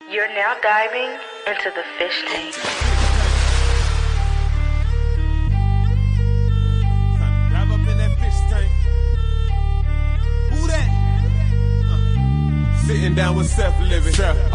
You're now diving into the fish tank. Dive up in that fish tank. Who that? Sitting down with Seth Living,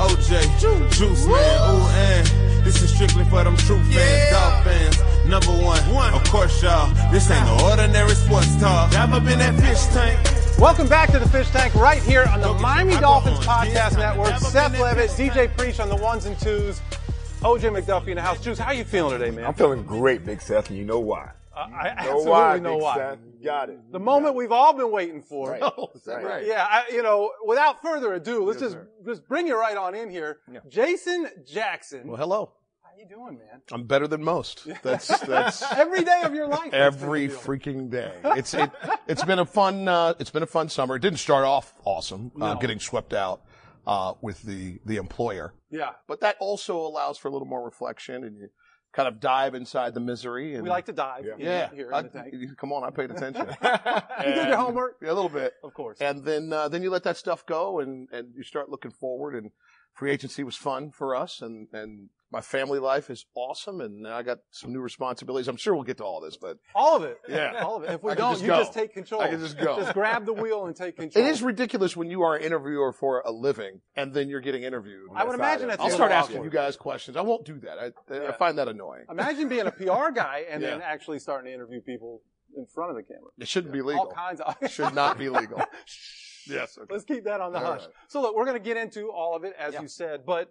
OJ, Juice Man, ooh, and this is strictly for them true fans, dog fans. Number one, of course, y'all. This ain't no ordinary sports talk. Dive up in that fish tank. Welcome back to the Fish Tank right here on the Miami Dolphins Podcast Network. Seth Levitt, DJ Preach on the ones and twos, OJ McDuffie in the house. Juice, how you feeling today, man? I'm feeling great, Big Seth, and you know why. I absolutely know why. Seth, you got it. The moment we've all been waiting for. Right. Oh, is that right? Yeah, without further ado, let's just bring you right on in here. Yeah. Jason Jackson. Well, hello. How you doing, man? I'm better than most. That's every day of your life. Every freaking day. It's been a fun summer. It didn't start off awesome, getting swept out with the employer. Yeah. But that also allows for a little more reflection, and you kind of dive inside the misery. And we like to dive. Yeah. Here in the tank. Come on, I paid attention. You did your homework? Yeah, a little bit. Of course. And then you let that stuff go, and you start looking forward. And free agency was fun for us, and my family life is awesome, and now I got some new responsibilities. I'm sure we'll get to all this, but all of it. Yeah. All of it. If we don't, you just take control. I can just go. Just grab the wheel and take control. It is ridiculous when you are an interviewer for a living, and then you're getting interviewed. I would imagine that's I'll start asking you guys questions. I won't do that. I find that annoying. Imagine being a PR guy and then actually starting to interview people in front of the camera. It shouldn't be legal. All kinds of. It should not be legal. Yes. Okay. Let's keep that on the hush. Right. So look, we're going to get into all of it, as you said, but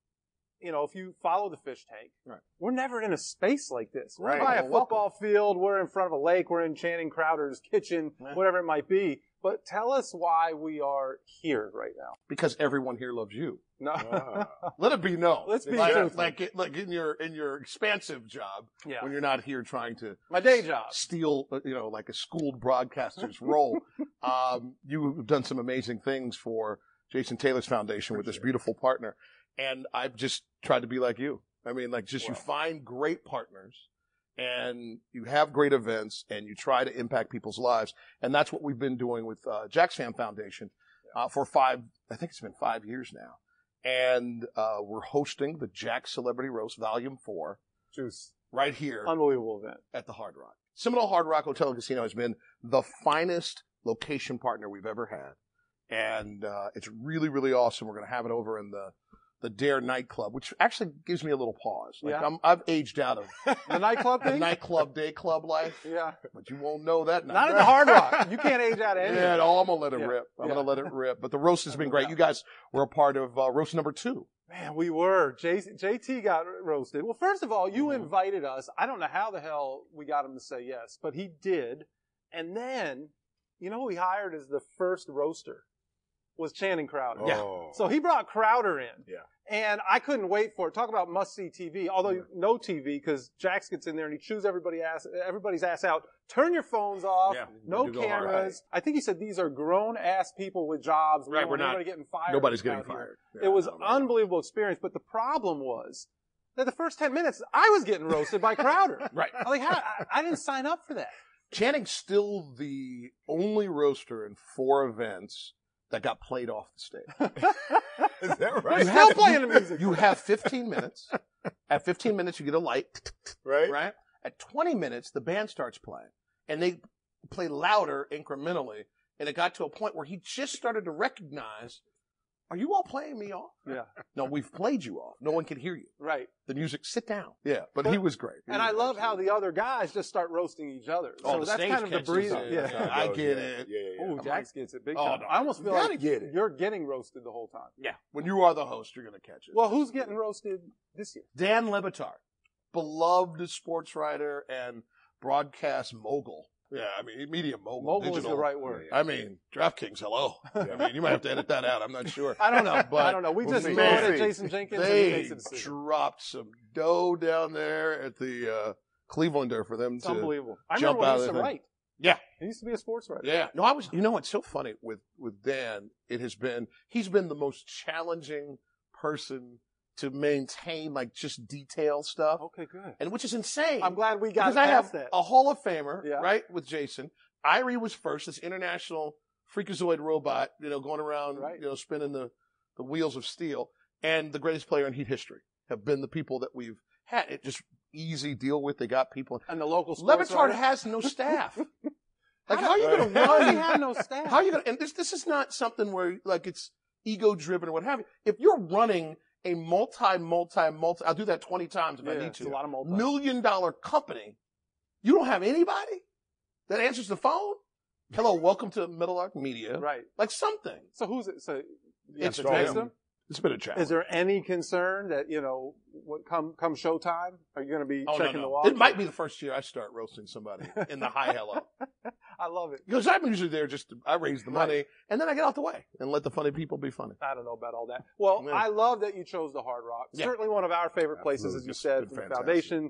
if you follow the Fish Tank, we're never in a space like this. We're by a football field. We're in front of a lake. We're in Channing Crowder's kitchen, whatever it might be. But tell us why we are here right now. Because everyone here loves you. No. Let it be known. Let's be like in your expansive job, when you're not here trying to my day job steal, like a schooled broadcaster's role. You've done some amazing things for Jason Taylor's foundation with this beautiful partner. And I've just tried to be like you. I mean, you find great partners and you have great events and you try to impact people's lives. And that's what we've been doing with Jack's Fan Foundation for I think it's been 5 years now. And we're hosting the Jack Celebrity Roast Volume 4. Juice. Right here. Unbelievable event. At the Hard Rock. Seminole Hard Rock Hotel and Casino has been the finest location partner we've ever had. And it's really, really awesome. We're going to have it over in the Dare nightclub, which actually gives me a little pause. I've aged out of the nightclub thing? The nightclub, day club life. Yeah. But you won't know that now. Not in the Hard Rock. You can't age out of anything. Yeah, no, I'm going to let it rip. I'm going to let it rip. But the roast has been great. You guys were a part of roast number 2. Man, we were. JT got roasted. Well, first of all, you invited us. I don't know how the hell we got him to say yes, but he did. And then, who we hired as the first roaster? Was Channing Crowder. Yeah. So he brought Crowder in. Yeah. And I couldn't wait for it. Talk about must-see TV, although no TV, because Jax gets in there and he chews everybody's ass out. Turn your phones off. Yeah. No cameras. I think he said these are grown-ass people with jobs. Right, we're not getting fired. Nobody's getting fired. Yeah, it was an unbelievable experience, but the problem was that the first 10 minutes, I was getting roasted by Crowder. Right. I didn't sign up for that. Channing's still the only roaster in 4 events that got played off the stage. Is that right? You're still playing the music. You have 15 minutes. At 15 minutes, you get a light. Right. Right? At 20 minutes, the band starts playing. And they play louder incrementally. And it got to a point where he just started to recognize, are you all playing me off? Yeah. No, we've played you off. No one can hear you. Right. The music, sit down. Yeah, but he was great. And I love how the other guys just start roasting each other. So that's kind of the breeze. Yeah, I get it. Yeah. Oh, Jax gets it big time. I almost feel like you're getting roasted the whole time. Yeah. When you are the host, you're going to catch it. Well, who's getting roasted this year? Dan Le Batard, beloved sports writer and broadcast mogul. Yeah, I mean, media mogul. Mogul digital. is the right word. I mean, DraftKings, hello. I mean, you might have to edit that out. I'm not sure. I don't know. But We just loaded Jason Jenkins and he makes a decision. Dropped some dough down there at the Clevelander for them to unbelievable. I jump remember out when he used to write. Yeah. He used to be a sports writer. Yeah. No, it's so funny with Dan. He's been the most challenging person to maintain just detail stuff. Okay, good. And which is insane. I'm glad we got because I have that. A Hall of Famer, right, with Jason. Irie was first, this international freakazoid robot, going around, spinning the wheels of steel. and the greatest player in Heat history have been the people that we've had. It just easy deal with. They got people. And the local sports Levitard has no staff. Like, how are you going to How does he run? have no staff? How are you going to, and this is not something where, like, it's ego driven or what have you. If you're running a I'll do that 20 times if I need it's to. a lot of multi. $1 million company. You don't have anybody that answers the phone? Hello, welcome to Middle Arc Media. Right. Like something. So who's it? So you have It's to text him. him? It's been a challenge. Is there any concern that, come showtime, are you going to be checking the watch? It might be the first year I start roasting somebody in the high hello. I love it. Because I'm usually there I raise the money, and then I get out the way and let the funny people be funny. I don't know about all that. Well, Yeah. I love that you chose the Hard Rock. Yeah. Certainly one of our favorite places, Absolutely. as you It's said, been from the fantastic. foundation.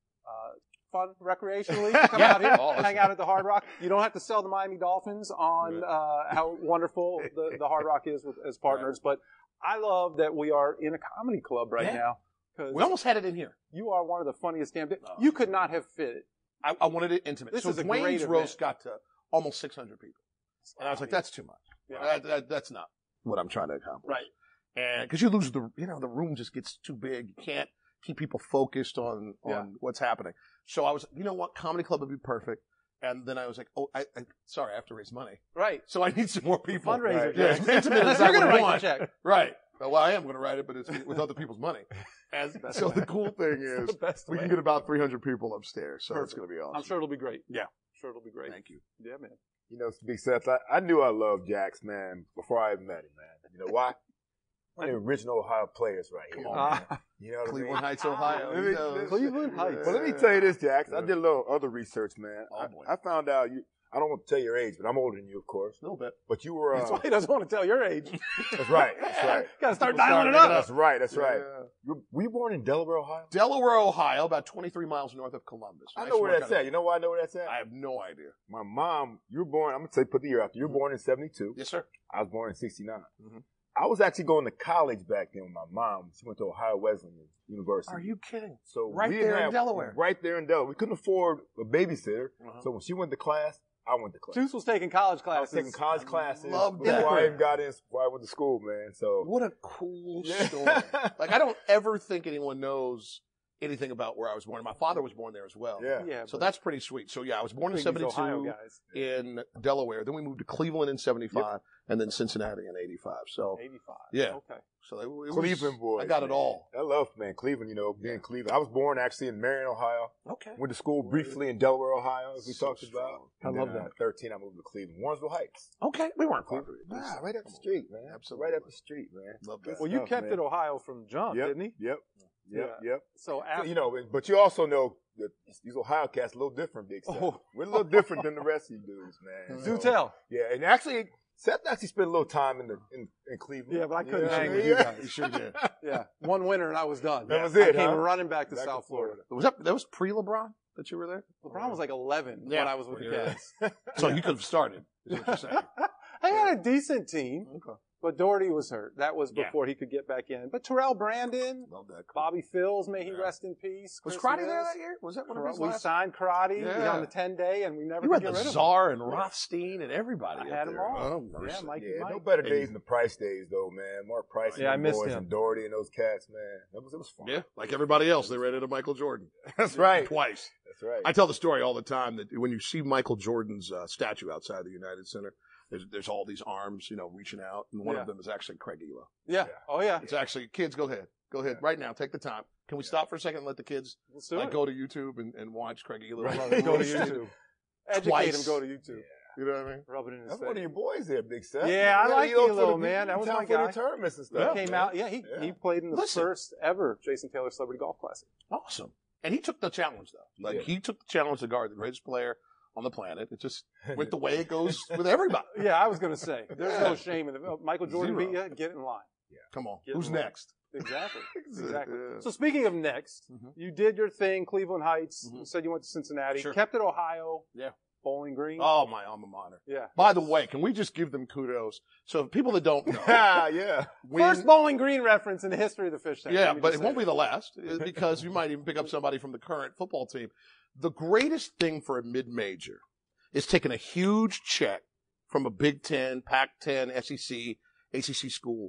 Fun recreationally, come Yeah. out here, Oh, hang out at the Hard Rock. You don't have to sell the Miami Dolphins on how wonderful the Hard Rock is as partners, but I love that we are in a comedy club right now. Because We almost had it in here. you are one of the funniest damn. You could not have fit it. I wanted it intimate. This so is a great Dwayne's event. roast got to almost 600 people. And I was like, that's too much. Yeah. That's not what I'm trying to accomplish. Right. And because you lose the room just gets too big. You can't keep people focused on what's happening. So I was, you know what, comedy club would be perfect. And then I was like, oh, sorry, I have to raise money. Right. So I need some more people. Fundraiser, Yeah, Jack. as intimate as You're I would gonna write want. the check. Right. Well, I am going to write it, but it's with other people's money. And so the cool thing is we can get about 300 people upstairs. So it's going to be awesome. I'm sure it'll be great. Yeah. I'm sure it'll be great. Thank you. Yeah, man. You know, Big Seth, I knew I loved Jax, man, before I even met him, man. You know why? One of the original Ohio players right here. Come on, man. man. You know what Cleveland I mean? Heights, Ohio. Let me- He knows. Cleveland Heights. Well, let me tell you this, Jax. I did a little other research, man. Oh, boy. I found out I don't want to tell your age, but I'm older than you, of course. A little bit. But you were. That's why he doesn't want to tell your age. That's right. That's right. Got to start People dialing it start up. That's right. That's right. Yeah. Were you born in Delaware, Ohio? Delaware, Ohio, about 23 miles north of Columbus. I Nice know where work that's on at. it. You know why I know where that's at? I have no idea. My mom, you were born, I'm going to say put the year after. You were born in 72. Yes, sir. I was born in 69. Mhm. I was actually going to college back then with my mom. She went to Ohio Wesleyan University. Are you kidding? So Right we didn't there in have- Delaware? Right there in Delaware. We couldn't afford a babysitter. Uh-huh. So when she went to class, I went to class. Juice was taking college I was classes. taking college classes love before that. I even got in, before I went to school, man. So What a cool Yeah. story. Like, I don't ever think anyone knows anything about where I was born. My father was born there as well. yeah. Yeah, So but that's pretty sweet. So yeah, I was born in these Ohio 72 guys. in Delaware. Then we moved to Cleveland in 75 and then Cincinnati in 85. So 85. Yeah. Okay. so it was, Cleveland boys. I got it man. all. I love, man, Cleveland, being Cleveland. I was born actually in Marion, Ohio. Okay. Went to school briefly in Delaware, Ohio, as we So talked strong. about. I And love then, that. 13, I moved to Cleveland. Warrensville Heights. Okay. We weren't far. Nah, right up the street, man. Absolutely. Right up the street, man. Love Good that. Well, you stuff, kept man. it Ohio from jump, Yep, didn't he? Yep. Yep. So after, But you also know that these Ohio cats a little different, Big Seth. Oh. We're a little different than the rest of you dudes, man. do So, tell. Yeah, and actually, Seth actually spent a little time in Cleveland. Yeah, but I couldn't You know hang what I with mean? you guys. You sure did. Yeah, one winter and I was done. That was I it, came huh? running back to Back to South Florida. That was pre-LeBron that you were there? LeBron was like 11 Yeah. when I was with the Yeah. Cavs. So you could have started, is what you're saying. I had a decent team, Okay. but Doherty was hurt. That was Yeah. before he could get back in. But Terrell Brandon, Love that. Bobby Fields, may he Yeah. rest in peace. Was Chris Crotty there Mills. that year? Was that one of his We last? signed Karate Yeah. on the 10-day, and we never You could had get the rid of him. Czar and Rothstein and everybody. I up had them there. all. Oh, Yeah, mercy. Mikey Yeah, Mike. no better days than the Price days, though, man. Mark Price Yeah, I and the missed boys him. and Doherty and those cats, man. It was fun. Yeah, like everybody else, they ran into Michael Jordan. That's right. Twice. That's right. I tell the story all the time that when you see Michael Jordan's statue outside the United Center, there's all these arms, reaching out, and one Yeah. of them is actually Craig Ela. Yeah. Oh, yeah. It's actually, kids, go ahead. Go ahead right now. Take the time. Can we stop for a second and let the kids Let's do it. go to YouTube and watch Craig Ela? Right. Go to YouTube. Educate Twice. him, go to YouTube. You know what I mean? Rub it in his That's face. one of your boys there, Big Seth. Yeah, I You like gotta Elo, for the- man. That was time my for guy. the tournaments and He stuff. came man. out. Yeah, he played in the Listen. first ever Jason Taylor Celebrity Golf Classic. Awesome. And he took the challenge, though. Like, Yeah. he took the challenge to guard the greatest player on the planet. It just went the way it goes with everybody. Yeah, I was going to say. There's no shame in it. Michael Jordan Zero. beat you. Get in line. Come on. Get Who's in line. next? Exactly. Exactly. Yeah. So speaking of next, Mhm. you did your thing, Cleveland Heights. Mhm. You said you went to Cincinnati. Sure. Kept it Ohio. Yeah. Bowling Green. Oh, my alma mater. Yeah. By the way, can we just give them kudos? So people that don't know, yeah. First Bowling Green reference in the history of the fish tank. yeah, Let me but just it won't say be the last because you might even pick up somebody from the current football team. The greatest thing for a mid-major is taking a huge check from a Big Ten, Pac-10, SEC, ACC school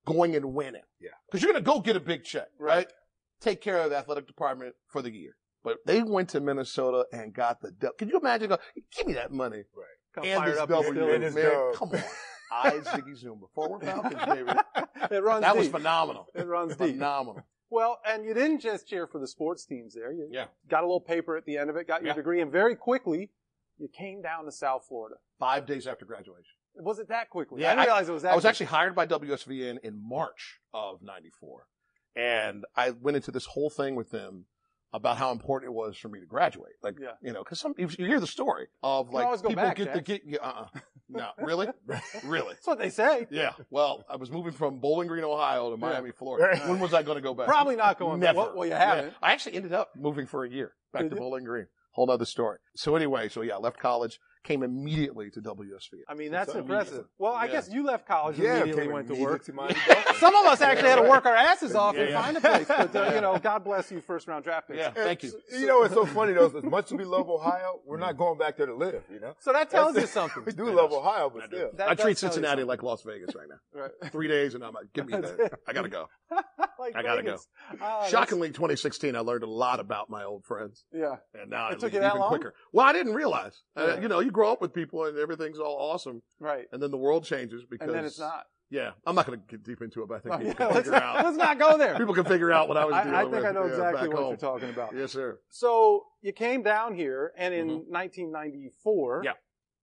going and winning. Yeah. Because you're going to go get a big check, right? Take care of the athletic department for the year. But they went to Minnesota and got the dub. Can you imagine? Give me that money. Got And fired this up W, and man. still- Come on. I, Ziggy Zuma. Forward Falcons, baby. It runs That deep. was phenomenal. It runs deep. Phenomenal. Well, and you didn't just cheer for the sports teams there. You Yeah. got a little paper at the end of it, got your Yeah. degree, and very quickly you came down to South Florida. 5 days after graduation. Was it that quickly? Yeah, I didn't realize it was that I was quick. actually hired by WSVN in March of '94. And I went into this whole thing with them about how important it was for me to graduate. Like, Yeah. you know, because you hear the story of You like always go people back, get the Jack. get. No, really, really. That's what they say. Yeah. Well, I was moving from Bowling Green, Ohio to Miami, Florida. When was I going to go back? Probably not going back. Never. Well, you haven't. Yeah. I actually ended up moving for a year back Did to you? Bowling Green. Whole other story. So anyway, I left college, came immediately to WSVN. I mean, that's So impressive. Well, I Yeah. guess you left college and Yeah, immediately came went to immediately work. to Miami Dolphins. Some of us actually had to work our asses off and Yeah. find a place. But, you know, God bless you, first round draft picks. Yeah. Thank you. You know, it's so funny though. As much as we love Ohio, we're not going back there to live. You know, So that tells you That's- something. we do love Ohio, but still. That I does treat tell you Cincinnati something. like Las Vegas right now. Right. 3 days and I'm like, give me That's that. it. I gotta go. Like I gotta Vegas. Oh, Shockingly, 2016, I learned a lot about my old friends. Yeah. And now It I took leave you that even long? quicker. Well, I didn't realize. Yeah. You know, you grow up with people and everything's all awesome. Right. And then the world changes because. And then it's not. Yeah. I'm not going to get deep into it, but I think Oh, people yeah, can let's, figure out. let's not go there. People can figure out what I was dealing I with. think I know exactly back what home. you're talking about. Yes, sir. So you came down here, and in Mhm. 1994, Yeah.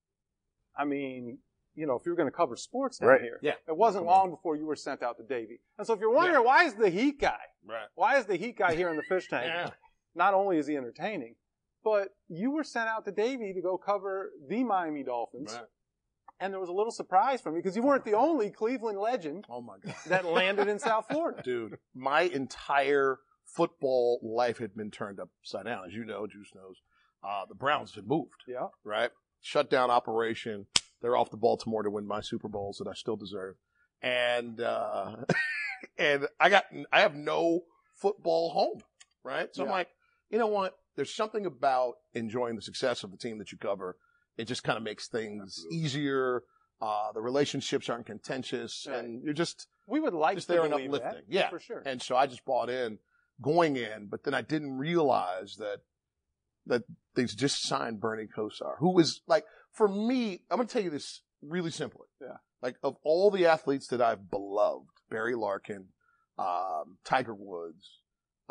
I mean, you know, if you were going to cover sports down Right. here, Yeah. it wasn't long before you were sent out to Davie. And so if you're wondering, why is the Heat guy? Right. Why is the Heat guy here in the fish tank? Yeah. Not only is he entertaining, but you were sent out to Davie to go cover the Miami Dolphins. Right. And there was a little surprise from you because you weren't the only Cleveland legend Oh, my God. that landed in South Florida. Dude, my entire football life had been turned upside down. As you know, Juice knows, the Browns had moved, Yeah. right? Shut down operation. They're off to Baltimore to win my Super Bowls that I still deserve. And, and I have no football home, right? So I'm Yeah. like, you know what? There's something about enjoying the success of the team that you cover. It just kind of makes things easier. The relationships aren't contentious Right. and you're just We would like Just to there and believe that. uplifting. Yeah. For sure. And so I just bought in, going in, but then I didn't realize that they just signed Bernie Kosar, who was like, for me, I'm going to tell you this really simply. Yeah. Like, of all the athletes that I've beloved, Barry Larkin, Tiger Woods,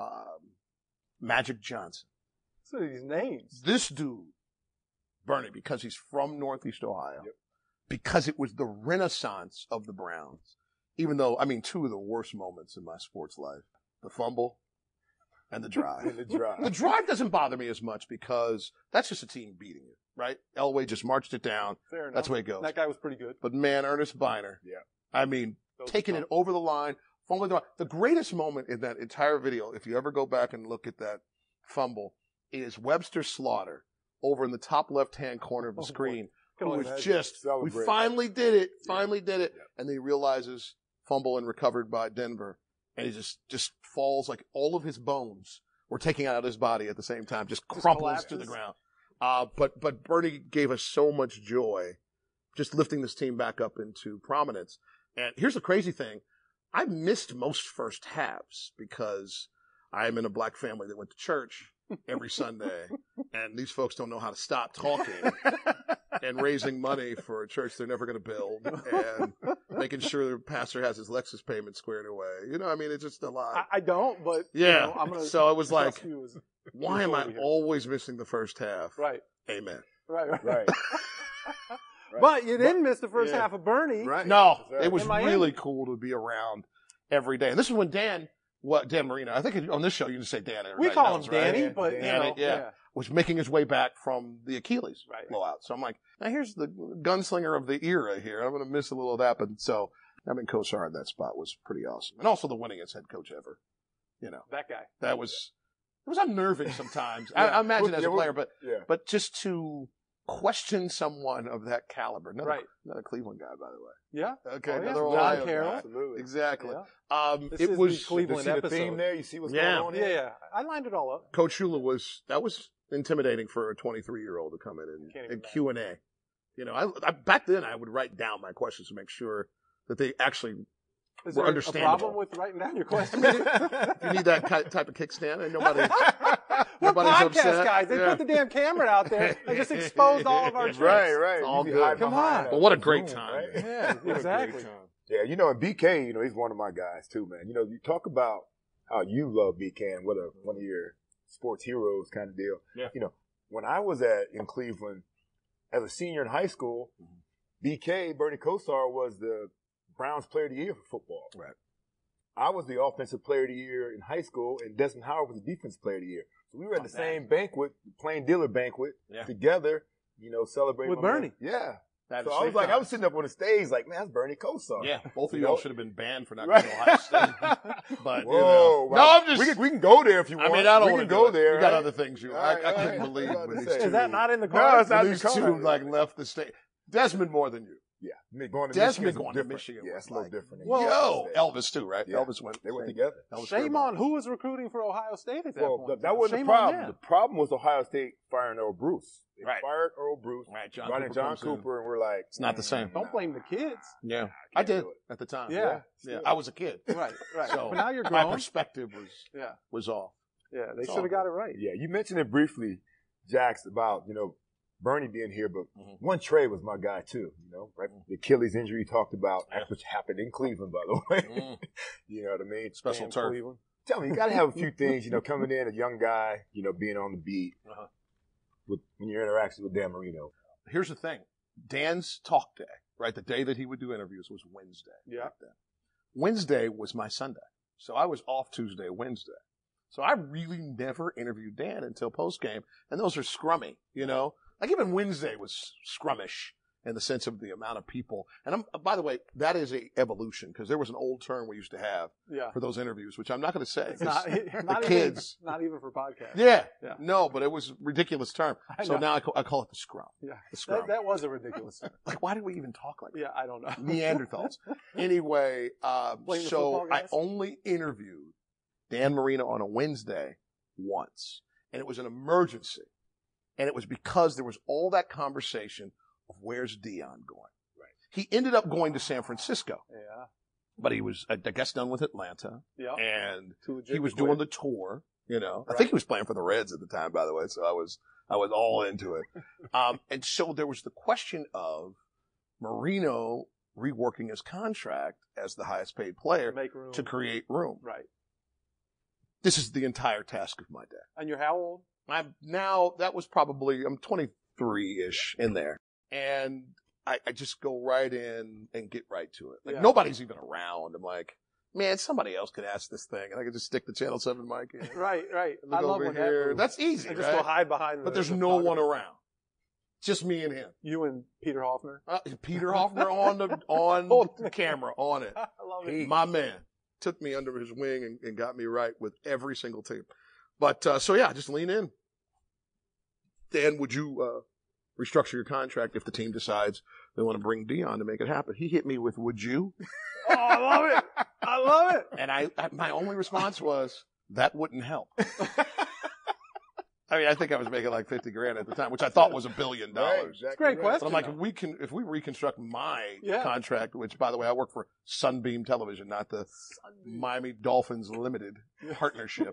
Magic Johnson, So these names. this dude, Bernie, because he's from Northeast Ohio, because it was the renaissance of the Browns, even though, I mean, two of the worst moments in my sports life, the fumble and the drive. In the drive. The drive doesn't bother me as much because that's just a team beating you, right? Elway just marched it down. Fair enough. That's the way it goes. That guy was pretty good. But man, Ernest Biner. Yeah. I mean, Those taking are it over the line, fumbling the line. The greatest moment in that entire video, if you ever go back and look at that fumble, is Webster Slaughter over in the top left-hand corner of the Oh, boy. screen, Can who only was imagine. just, we Celebrate. finally did it, finally did it. Yeah. And then he realizes fumble and recovered by Denver. And he just falls like all of his bones were taking out of his body at the same time, just crumples to the collapses. ground. But Bernie gave us so much joy just lifting this team back up into prominence. And here's the crazy thing. I missed most first halves because I am in a black family that went to church every Sunday, and these folks don't know how to stop talking and raising money for a church they're never going to build and making sure the pastor has his Lexus payment squared away. You know, I mean, it's just a lot. I don't, but Yeah. you know, I'm gonna So it was trust like, you as- Why am I over here. always missing the first half? right, Amen. right. Right. But you didn't miss the first yeah. half of Bernie. Right. No, That's right. it was In Miami. really cool to be around every day. And this is when Dan Marino, I think on this show you can say Dan. We everybody call him knows, right? Danny, Yeah, but Danny, you know, yeah. Was making his way back from the Achilles Right. blowout. So I'm like, now here's the gunslinger of the era here. I'm going to miss a little of that. But so having Kosar in that spot was pretty awesome. And also the winningest head coach ever. You know, that guy. that was, it was unnerving sometimes. I imagine as a player, but Yeah. just to question someone of that caliber. Right. Another Cleveland guy, by the way. Yeah. Okay. Oh, yeah. Another John Ohio Carroll. guy. Absolutely. Exactly. Yeah. This is It was the Cleveland You see the episode. theme there? You see what's Yeah. going on Yeah, here? yeah. I lined it all up. Coach Shula was intimidating for a 23-year-old to come in Can't even and Q&A. You know, I back then I would write down my questions to make sure that they actually Is were there a understandable. problem with writing down your question? If you need that type of kickstand, and We're nobody's podcast upset. guys. They Yeah. put the damn camera out there and just exposed all of our tricks. Right. All You good. hide Come behind on. But what a great Zoom, time. right? Yeah, What a exactly. great time. Yeah, and BK, he's one of my guys too, man. You talk about how you love BK and what one of your sports heroes kind of deal. Yeah. When I was in Cleveland as a senior in high school, BK, Bernie Kosar, was the Browns Player of the Year for football. Right. I was the Offensive Player of the Year in high school, and Desmond Howard was the Defensive Player of the Year. So we were at the same banquet, plain dealer banquet, together, celebrating With Bernie. Yeah. That So is I was safe like, time. I was sitting up on the stage like, man, that's Bernie Kosar. Yeah, both of You y'all know? should have been banned for not Right. going to Ohio State. But Whoa. no, I'm just. We can go there if you I want. mean, I don't we want can to go there. You got right? other things you. Right, I couldn't right. believe I was when about these to say. two. Is that not in the No, cards? it's not in These the two cards. left the state. Desmond more than you. Yeah, going to Desmond Michigan going to Michigan Yeah, was it's a little like, different. Well, Elvis too, right? Yeah. Elvis went. They went together. Elvis Shame Fairbanks. on who was recruiting for Ohio State at that Well, point. that wasn't Shame the on problem. them. The problem was Ohio State firing Earl Bruce. They Right. fired Earl Bruce. Right, John brought in Cooper John comes in. Cooper, and we're like, It's not the same. Don't blame the kids. Yeah, can't I did do it. at the time. Yeah. I was a kid, Right. so But now you're my grown. perspective was off. Yeah, they It's all should have got good. it right. Yeah, you mentioned it briefly, Jax, about Bernie being here, but Mhm. one Trey was my guy too. Right? The Achilles injury you talked about, which happened in Cleveland, by the way. Mm. You know what I mean? Special And turf. Cleveland. Tell me, you got to have a few things. Coming in a young guy, being on the beat Uh-huh. with when your interactions with Dan Marino. Here's the thing: Dan's talk day, right? The day that he would do interviews was Wednesday. Yeah. back then. Wednesday was my Sunday, so I was off Tuesday, Wednesday. So I really never interviewed Dan until post game, and those are scrummy, Like even Wednesday was scrummish in the sense of the amount of people. And by the way, that is a evolution because there was an old term we used to have Yeah. for those interviews, which I'm not going to say. It's not, 'cause not the even, kids. not even for podcasts. Yeah. Yeah. No, but it was a ridiculous term. I So know. now I call it the scrum. Yeah. The scrum. That was a ridiculous term. Like, why did we even talk like that? Yeah, I don't know. Neanderthals. Anyway, Blame the so football I guys? only interviewed Dan Marino on a Wednesday once, and it was an emergency. And it was because there was all that conversation of where's Dion going. Right. He ended up going to San Francisco, Yeah. but he was, I guess, done with Atlanta, Yeah. and Too legit he was to quit. doing the tour. I Right. think he was playing for the Reds at the time, by the way. So I was all into it. And so there was the question of Marino reworking his contract as the highest paid player Make room. to create room. Right. This is the entire task of my day. And you're how old? I'm 23-ish in there. And I just go right in and get right to it. Like Yeah. nobody's even around. I'm like, man, somebody else could ask this thing. And I could just stick the Channel 7 mic in. Right. Look I love over when here. that moves. That's easy, And just right? go hide behind. But there's the no one photographer. around. Just me and him. You and Peter Hoffner. Peter Hoffner on the camera on it. I love it. My man took me under his wing and got me right with every single team. But so yeah, just lean in. Dan, would you restructure your contract if the team decides they want to bring Dion to make it happen? He hit me with, "Would you?" Oh, I love it. I love it. And I my only response was, "That wouldn't help." I mean, I think I was making like $50,000 at the time, which I thought was $1 billion. Right, exactly Great right. question. But I'm like, if we reconstruct my Yeah. contract, which by the way, I work for Sunbeam Television, not the Miami Dolphins Limited partnership.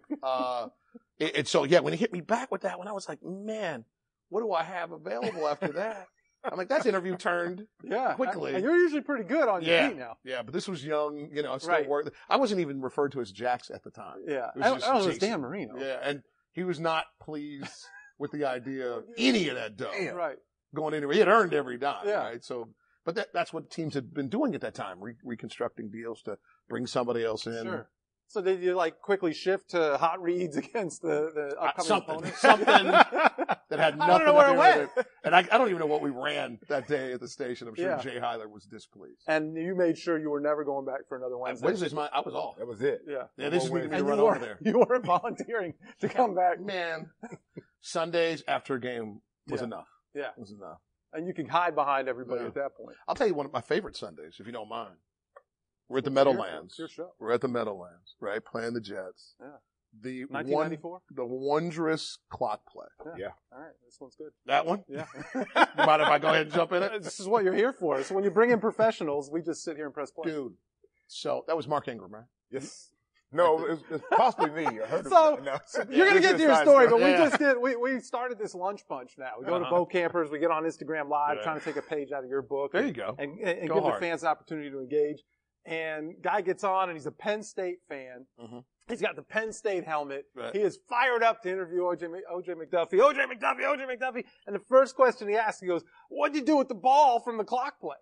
So yeah, when he hit me back with that one, I was like, man, what do I have available after that? I'm like, that's interview turned. Yeah. Quickly. And you're usually pretty good on your feet now. Yeah, but this was young, I still Right. worked. I wasn't even referred to as Jax at the time. Yeah. It was I just don't know. It was Jason. Dan Marino. Yeah, and he was not pleased with the idea of any of that dough Right. going anywhere. He had earned every dime, Yeah. right? So, but that's what teams had been doing at that time, reconstructing deals to bring somebody else in. Sure. So did you quickly shift to hot reads against the upcoming opponent? something that had nothing I don't know where to it do went. with it. And I don't even know what we ran that day at the station. I'm sure Yeah. Jay Heiler was displeased. And you made sure you were never going back for another Wednesday. Wednesday's I was off. That was it. Yeah. Yeah, they just needed me to And run you over there. You weren't volunteering to come back. Man, Sundays after a game was Yeah. enough. Yeah. Was enough. And you can hide behind everybody Yeah. at that point. I'll tell you one of my favorite Sundays, if you don't mind. We're at the It's your- Meadowlands. it's your show. We're at the Meadowlands, right? Playing the Jets. Yeah. The 1994? the wondrous clock play. Yeah. All right. This one's good. That one? Yeah. You mind if I go ahead and jump in it? This is what you're here for. So when you bring in professionals, we just sit here and press play. Dude, So that was Mark Ingram, right? Yes. No, it's possibly me. I heard So you're gonna get to your story, but Yeah. we started this lunch punch now. We go to Bo Campers, we get on Instagram Live, trying to take a page out of your book. There you go. And Go give hard. the fans an opportunity to engage. And guy gets on, and he's a Penn State fan. Mhm. He's got the Penn State helmet. Right. He is fired up to interview OJ McDuffie. And the first question he asks, he goes, "What'd you do with the ball from the clock play?"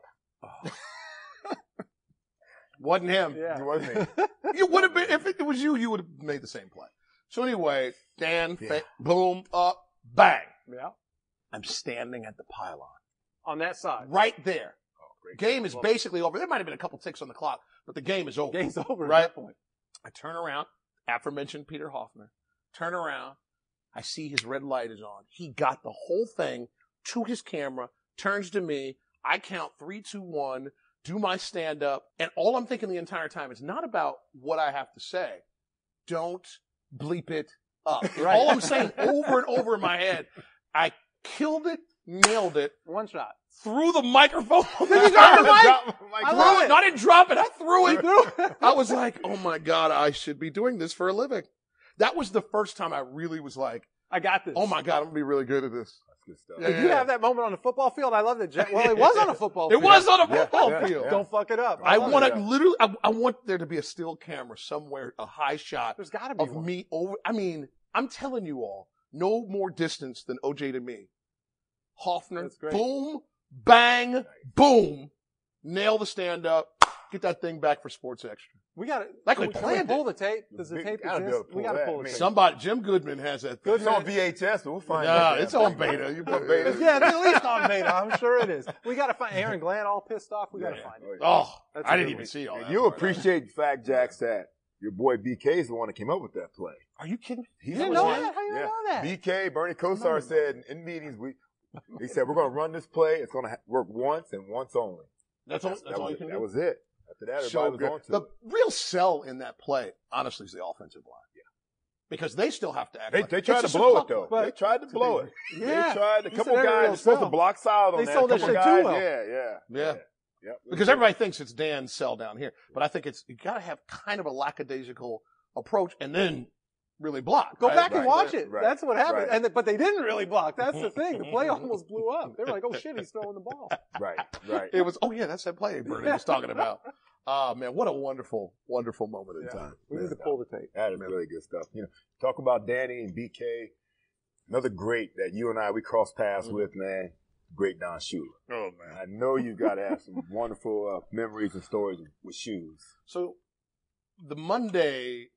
Wasn't him. Yeah. It wasn't me. You would have been, if it was you, you would have made the same play. So anyway, Dan, boom, up, bang. Yeah. I'm standing at the pylon. On that side. Right there. Great. Game is basically over. There might have been a couple ticks on the clock, but the game is over. Game's over Right. at that point. I turn around, aforementioned Peter Hoffner, turn around, I see his red light is on. He got the whole thing to his camera, turns to me, I count 3, 2, 1, do my stand up, and all I'm thinking the entire time is not about what I have to say. Don't bleep it up. Right. All I'm saying over and over in my head, I killed it, nailed it, One shot. threw the microphone. Did you drop the mic? I love it. I didn't drop it. I threw it. Threw it. I was like, oh my God, I should be doing this for a living. That was the first time I really was like, I got this. oh my God, I'm going to be really good at this. That's good stuff. Yeah. Did you have that moment on the football field? I love that. Well, it was on a football It field. was on a football yeah, field. yeah. Don't fuck it up. I love want it. to literally, I want there to be a still camera somewhere, a high shot There's got to be of one. me over. I mean, I'm telling you all, no more distance than OJ to me. Hoffner, That's great. boom, bang, boom, nail the stand up, get that thing back for Sports Extra. We got to. Like we can planned pull the tape? Does the We tape gotta be exist? able to We pull got to that, pull the man. tape. Somebody, Jim Goodman has that thing. It's on VHS, but we'll find Nah, it. it's on beta. You put beta. Yeah, it's at least on beta. I'm sure it is. We got to find Aaron Glenn all pissed off. We got to find it. Oh, That's I a didn't good even one. see all that. And you part. appreciate the fact, Jax, that your boy BK is the one that came up with that play. Are you kidding? He's You didn't the know one. that? How you know that? BK, Bernie Kosar said in meetings, he said, we're going to run this play. It's going to work once and once only. That's all you can do. That was it. After that, So everybody good. was on to The it. real sell in that play, honestly, is the offensive line. Yeah. Because they still have to act They like tried it's to a blow it, supply- though. but- They tried to blow it. Yeah. They tried. A You couple said every real guys were supposed sell. to block solid on They that. sold A that couple shit too guys, well. Yeah. Yep. Because everybody thinks it's Dan's sell down here. But I think you got to have kind of a lackadaisical approach and then really block. Go right? back and Right. watch it. Right. That's what happened. Right. But they didn't really block. That's the thing. The play almost blew up. They were like, "Oh shit, he's throwing the ball." Right. It was, that's that play Bernie was talking about. Man, what a wonderful, wonderful moment in time. We need to pull the tape. That is really good stuff. Talk about Danny and BK. Another great that you and we crossed paths with, man. Great Don Shula. Oh, man. I know you got to have some wonderful memories and stories with shoes. So the Monday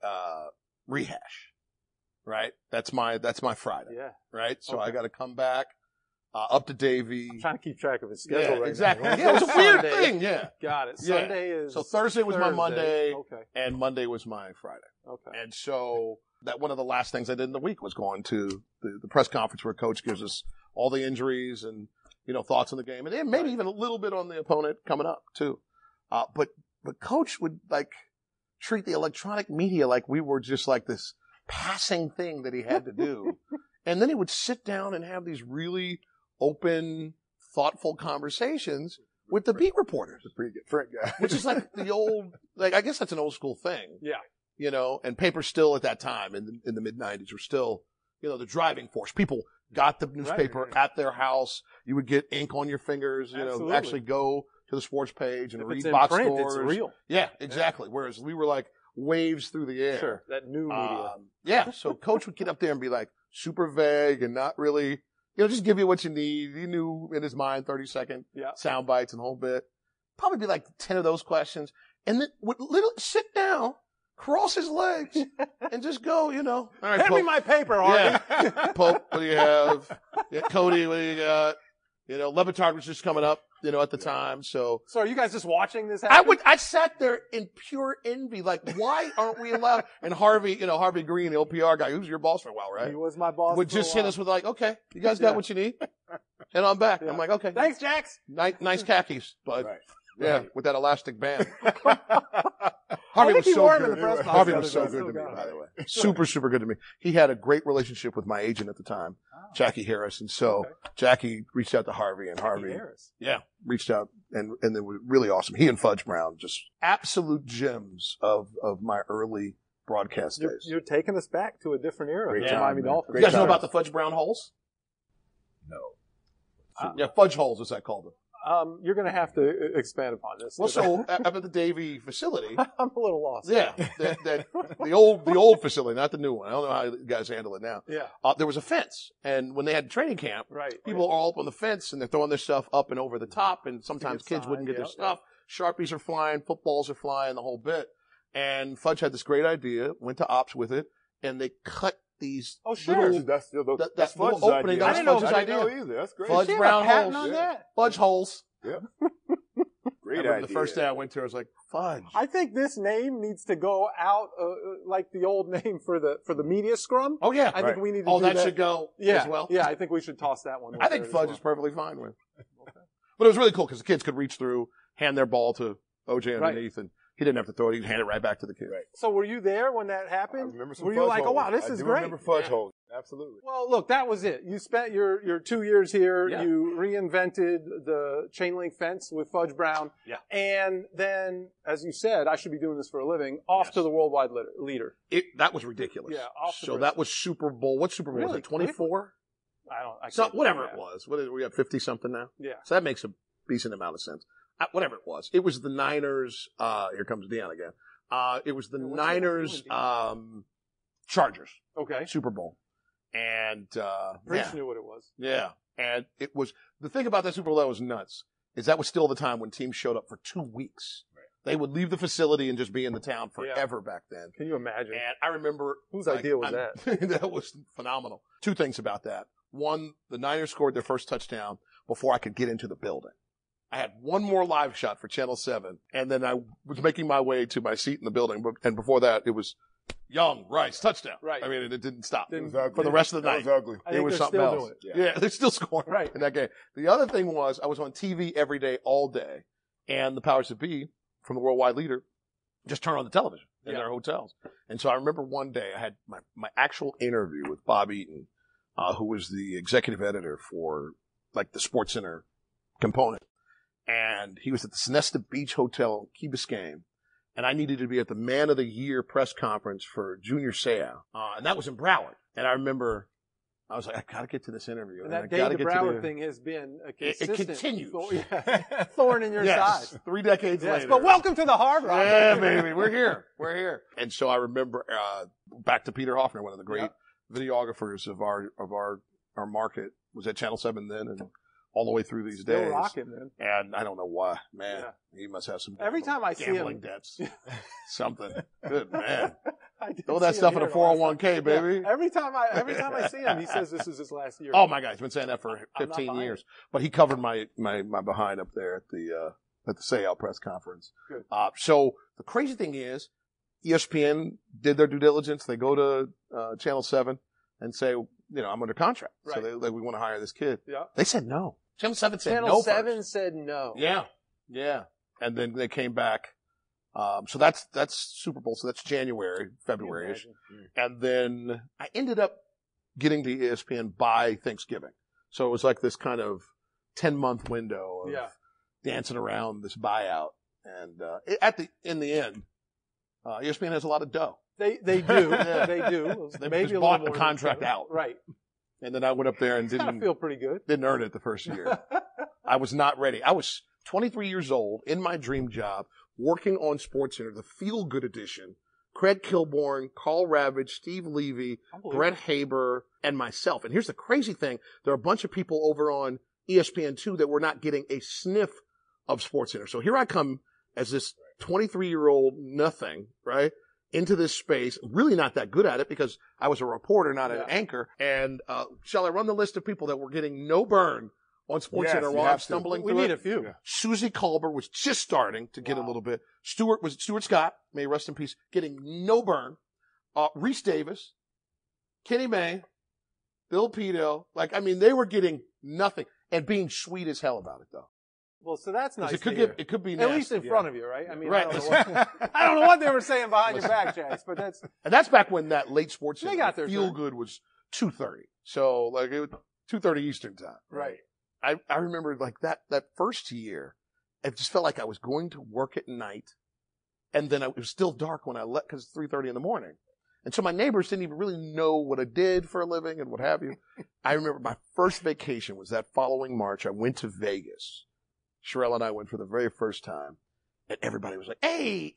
rehash, right? That's my Friday, Yeah. right? So Okay. I got to come back up to Davie. I'm trying to keep track of his schedule Yeah, right exactly. now. Yeah, it was a weird Sunday. thing. Yeah. Got it. Yeah. Sunday is. So Thursday was my Monday, Okay. and Monday was my Friday. Okay. And so that one of the last things I did in the week was going to the press conference where Coach gives us all the injuries and thoughts on the game, and then maybe even a little bit on the opponent coming up too. But Coach would treat the electronic media like we were just like this passing thing that he had to do, and then he would sit down and have these really open, thoughtful conversations with the beat reporters. He's a pretty good friend guy. Which is like the old, I guess that's an old school thing. Yeah. And paper still at that time in the mid 90s were still, the driving force. People got the newspaper at their house. You would get ink on your fingers, Absolutely. actually go to the sports page and If read it's in box print, scores. it's real. Yeah, exactly. Whereas we were like waves through the air. Sure. That new media. Yeah. So Coach would get up there and be like super vague and not really, just give you what you need. He knew in his mind 30-second sound bites and the whole bit. Probably be like 10 of those questions. And then would literally sit down, cross his legs, and just go, All right, Hand me my paper, Harvey. Yeah. Pope, what do you have? Yeah, Cody, what do you got? Levitard was just coming up, at the time. So So are you guys just watching this happen? I sat there in pure envy. Like, why aren't we allowed? And Harvey, Harvey Green, the old PR guy, who was your boss for a while, right? He was my boss. Would for a just hit while. us with like, okay, you guys got what you need? And I'm back. I'm like, okay. Thanks, Jax. Nice khakis, but Right. yeah, with that elastic band. Harvey was so in the good. press box. Harvey was so good to me, by the way. Super, super good to me. He had a great relationship with my agent at the time, Jackie Harris. And so Jackie reached out to Harvey, and Harvey, reached out, and they were really awesome. He and Fudge Brown, just absolute gems of my early broadcast days. You're taking us back to a different era. Yeah, Miami Dolphins. You guys know about the Fudge Brown holes? No. Yeah, Fudge holes, as I called them. You're going to have to expand upon this. Well, so up at the Davie facility. I'm a little lost. Yeah, the old facility, not the new one. I don't know how you guys handle it now. Yeah. There was a fence, and when they had training camp, people are all up on the fence, and they're throwing their stuff up and over the top, and sometimes kids wouldn't get their stuff. Sharpies are flying, footballs are flying, the whole bit. And Fudge had this great idea, went to ops with it, and they cut these little, that's little opening. That's Fudge's idea. I didn't know either. That's great. Fudge Brown holes. On that? Fudge holes. Yep. Great idea. The first day I went to, I was like, Fudge. I think this name needs to go out like the old name for the media scrum. Oh yeah, I think we need to. Oh, do that should go as well. Yeah, I think we should toss that one. I think Fudge is perfectly fine with. But it was really cool because the kids could reach through, hand their ball to OJ underneath, and he didn't have to throw it. He'd hand it right back to the kid. Right. So were you there when that happened? I remember some Were you fudge like, holes. oh wow, this is I great? remember fudge holes. Absolutely. Well, look, that was it. You spent your 2 years here. Yeah. You reinvented the chain link fence with Fudge Brown. Yeah. And then, as you said, I should be doing this for a living. Off to the worldwide leader. That was ridiculous. Yeah. So that was Super Bowl. What Super Bowl was it? 24? Whatever it was. What is we have 50 something now? Yeah. So that makes a decent amount of sense. Whatever it was. It was the Niners. Here comes Deion again. It was the Niners, Chargers. Okay. Super Bowl. And, Prince knew what it was. Yeah. And it was, the thing about that Super Bowl that was nuts is that was still the time when teams showed up for 2 weeks. Right. They would leave the facility and just be in the town forever back then. Can you imagine? And I remember. Whose idea was that? That was phenomenal. 2 things about that. One, the Niners scored their first touchdown before I could get into the building. I had one more live shot for Channel 7, and then I was making my way to my seat in the building. And before that, it was Young, Rice, touchdown. Right. I mean, it didn't stop It was ugly. for the rest of the night. It was ugly. It was something else. Yeah, they're still scoring in that game. The other thing was I was on TV every day, all day, and the powers that be from the worldwide leader just turned on the television in their hotels. And so I remember one day I had my actual interview with Bob Eaton, who was the executive editor for like the SportsCenter component. And he was at the Sonesta Beach Hotel in Key Biscayne. And I needed to be at the Man of the Year press conference for Junior Seau. And that was in Broward. And I remember, I was like, I gotta get to this interview. And that Dave the Broward thing has been a consistent. It continues. Thorn in your side. 3 decades later. But welcome to the Hard Rock. Yeah, baby. We're here. We're here. And so I remember, back to Peter Hoffner, one of the great videographers of our market, was at Channel 7 then, and all the way through these days. Still rocking, man. And I don't know why. Man, he must have some every time I see him, gambling debts. Something. Good man. Throw that stuff in a 401k, baby. Yeah. Every time I see him, he says this is his last year. Oh my God, he's been saying that for 15 years. But he covered my behind up there at the Seau press conference. Good. So the crazy thing is, ESPN did their due diligence. They go to Channel 7 and say, I'm under contract. Right. So we want to hire this kid. Yeah. They said no. Channel 7 said no. Channel 7 said no. Yeah. Yeah. And then they came back. So that's Super Bowl. So that's January, February-ish. And then I ended up getting to ESPN by Thanksgiving. So it was like this kind of 10-month window of dancing around this buyout. And, in the end, ESPN has a lot of dough. They do. They do. They maybe just bought the contract out. Right. And then I went up there and didn't feel pretty good. Didn't earn it the first year. I was not ready. I was 23 years old in my dream job, working on SportsCenter, the Feel Good edition. Craig Kilborn, Carl Ravage, Steve Levy, Brett Haber, and myself. And here's the crazy thing. There are a bunch of people over on ESPN2 that were not getting a sniff of SportsCenter. So here I come as this 23-year-old nothing, right? Into this space, really not that good at it because I was a reporter, not an anchor. And shall I run the list of people that were getting no burn on SportsCenter while I'm stumbling through it? We need a few. Yeah. Susie Colbert was just starting to get a little bit. Stuart Scott, may he rest in peace, getting no burn. Reese Davis, Kenny May, Bill Pito. They were getting nothing and being sweet as hell about it, though. Well, so that's nice. It could be at nasty, least in front of you, right? I mean, right. I don't know what they were saying behind your back, Chase, but that's back when that late sports they got their feel good was 2:30. So like it was 2:30 Eastern time. Right. I remember like that first year, it just felt like I was going to work at night, and then it was still dark when I left because it's 3:30 in the morning. And so my neighbors didn't even really know what I did for a living and what have you. I remember my first vacation was that following March. I went to Vegas. Sherelle and I went for the very first time. And everybody was like, hey,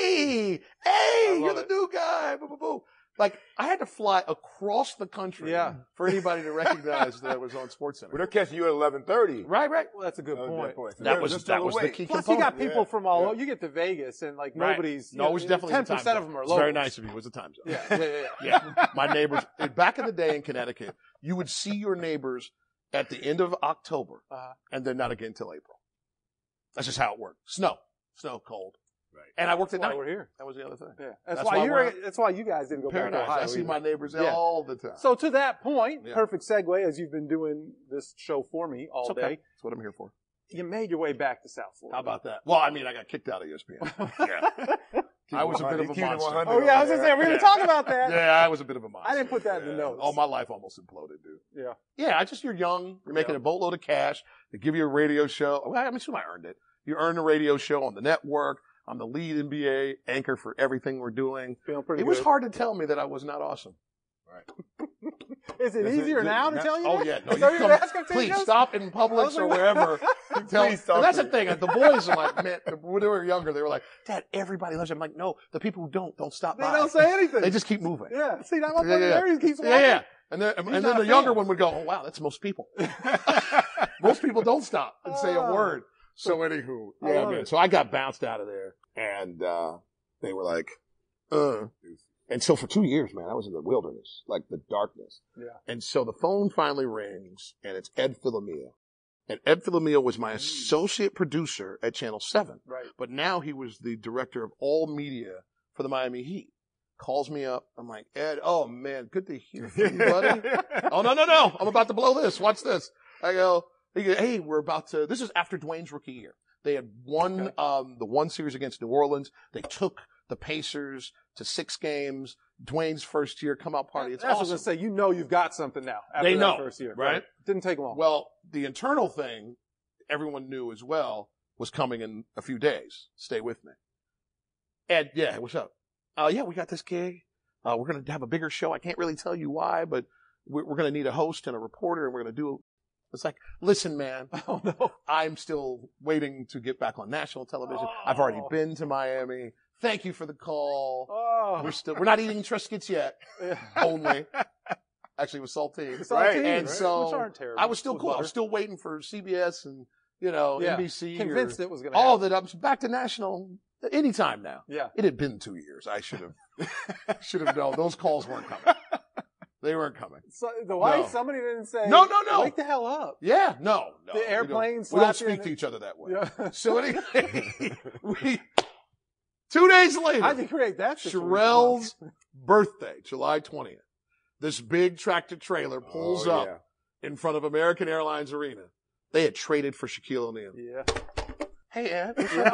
you're the new guy. Boo, boo, boo. Like, I had to fly across the country for anybody to recognize that I was on SportsCenter. Well, they're catching you at 11:30. Right. Well, that's a good point. That was the key Plus, component. you got people from all over. You get to Vegas, and like nobody's. No, it was definitely 10% of them are It's locals. very nice of you. It was a time zone. Yeah. My neighbors, back in the day in Connecticut, you would see your neighbors at the end of October, and then not again until April. That's just how it worked. Snow, cold. Right. And I worked at night. We're here. That was the other thing. Yeah. That's why you guys didn't go Paradise. back to Ohio. I see my neighbors all the time. So to that point, perfect segue, as you've been doing this show for me all day. That's what I'm here for. You made your way back to South Florida. How about that? Well, I mean, I got kicked out of ESPN. Yeah. I was a bit of a monster. Oh, yeah, I was going to say, we're going to talk about that. Yeah, I was a bit of a monster. I didn't put that in the notes. Oh, my life almost imploded, dude. Yeah. Yeah, you're young. You're making a boatload of cash. They give you a radio show. Well, I mean, I earned it. You earn a radio show on the network. I'm the lead NBA anchor for everything we're doing. Feeling pretty good. It was hard to tell me that I was not awesome. Right. Is it easier now to tell you? Oh, yeah. No, please stop in Publix or wherever. Please stop. And that's the thing. The boys are like, man, when they were younger, they were like, Dad, everybody loves you. I'm like, no, the people who don't stop by. They don't say anything. They just keep moving. Yeah. See, that motherfucker there, he keeps walking. Yeah. And then the younger one would go, oh, wow, that's most people. Most people don't stop and say a word. So anywho, man. So I got bounced out of there, and they were like, And so for 2 years, man, I was in the wilderness, like the darkness. Yeah. And so the phone finally rings, and it's Ed Filomena. And Ed Filomena was my associate producer at Channel 7. Right. But now he was the director of all media for the Miami Heat. Calls me up. I'm like, Ed, oh, man, good to hear from you, buddy. Oh, no. I'm about to blow this. Watch this. I go, hey, we're about to, this is after Dwayne's rookie year. They had won the one series against New Orleans. They took the Pacers to 6 games. Dwayne's first year come out party. It's awesome. I was going to say, you've got something now after they know, that first year. Right? Didn't take long. Well, the internal thing, everyone knew as well, was coming in a few days. Stay with me. Ed, yeah, what's up? Yeah, we got this gig. We're going to have a bigger show. I can't really tell you why, but we're going to need a host and a reporter, and we're going to do. It's like, listen, man. Oh no, I'm still waiting to get back on national television. I've already been to Miami. Thank you for the call. We're not eating Triscuits yet. Only. Actually, with saltine. Right. And so which aren't terrible. I was still cool. I was still waiting for CBS and, NBC. Convinced it was going to happen. All that I'm back to national anytime now. Yeah. It had been 2 years. I should have known. Those calls weren't coming. They weren't coming. So the wife, somebody didn't say, No. Wake the hell up. Yeah, no. The airplane we don't speak to each other that way. Yeah. So anyway, 2 days later. How'd you create that situation? Sherelle's birthday, July 20th. This big tractor trailer pulls up in front of American Airlines Arena. They had traded for Shaquille O'Neal. Yeah. Hey, Ed.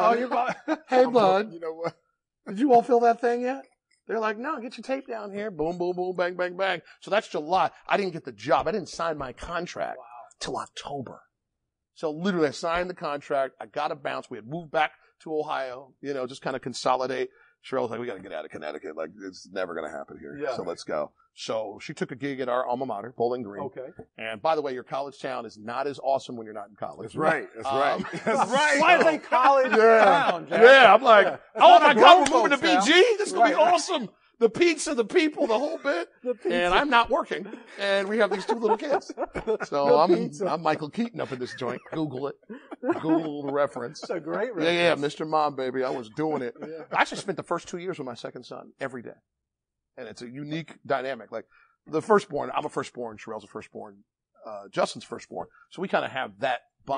Hey, bud. You know what? Did you all fill that thing yet? They're like, no, get your tape down here. Boom, boom, boom, bang, bang, bang. So that's July. I didn't get the job. I didn't sign my contract till October. So literally I signed the contract. I got a bounce. We had moved back to Ohio, just kind of consolidate. Sherelle was like, we got to get out of Connecticut. Like, it's never going to happen here. Yeah. So let's go. So she took a gig at our alma mater, Bowling Green. Okay. And by the way, your college town is not as awesome when you're not in college. That's right. That's right. Why is they college town, Jack? Yeah, I'm like, oh my God, we're moving to BG? This is going to be awesome. The pizza, the people, the whole bit. And I'm not working. And we have these 2 little kids. So I'm Michael Keaton up in this joint. Google it. Google the reference. It's a great reference. Yeah, Mr. Mom, baby. I was doing it. Yeah. I actually spent the first 2 years with my second son every day. And it's a unique dynamic. Like the firstborn, I'm a firstborn. Sherelle's a firstborn. Justin's firstborn. So we kind of have that bond. Yeah.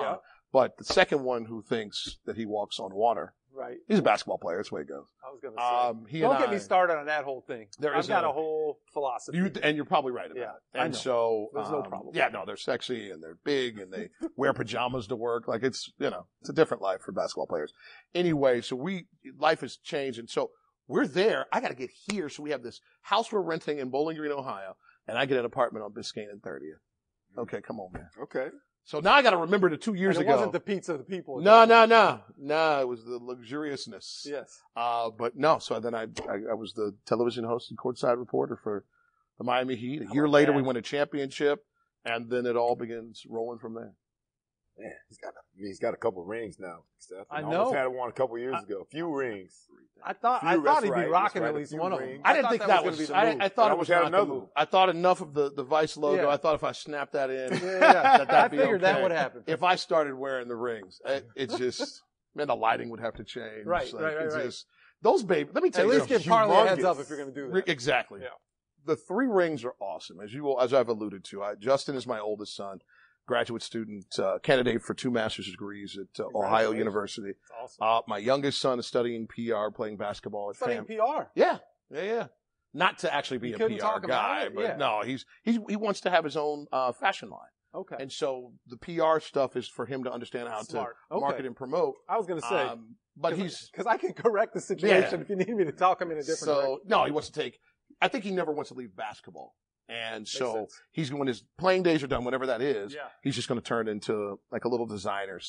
But the second one who thinks that he walks on water, right? He's a basketball player. That's the way it goes. I was going to say, don't get me started on that whole thing. I've got a whole philosophy. And you're probably right about it. And so, there's no problem. Yeah, no, they're sexy and they're big and they wear pajamas to work. Like it's a different life for basketball players. Anyway, so life has changed. And so we're there. I got to get here. So we have this house we're renting in Bowling Green, Ohio, and I get an apartment on Biscayne and 30th. Okay, come on, man. Okay. So now I got to remember the 2 years ago. It wasn't the pizza of the people. No. It was the luxuriousness. Yes. But no. So then I was the television host and courtside reporter for the Miami Heat. A year later, we won a championship, and then it all begins rolling from there. Man, he's got a couple of rings now. Steph. I know. Almost had one a couple of years ago. A few rings. I thought he'd be rocking at least one of them. I didn't think that was. I thought it was not the move. I thought enough of the Vice logo. Yeah. I thought if I snapped that in, I figured that would happen. If I started wearing the rings, it's just the lighting would have to change. Right. Those baby. Let me tell you. At least give Parley a heads up if you're going to do that. Exactly. Yeah. The 3 rings are awesome, as I've alluded to. Justin is my oldest son. Graduate student, candidate for 2 master's degrees at Ohio University. Awesome. My youngest son is studying PR, playing basketball at studying PR. Yeah. Not to actually be a PR guy, but no, he wants to have his own fashion line. Okay. And so the PR stuff is for him to understand how to market and promote. I was going to say, but because I can correct the situation if you need me to talk him in a different direction. No, he wants to take. I think he never wants to leave basketball. And so he's when his playing days are done, whatever that is, he's just going to turn into like a little designer /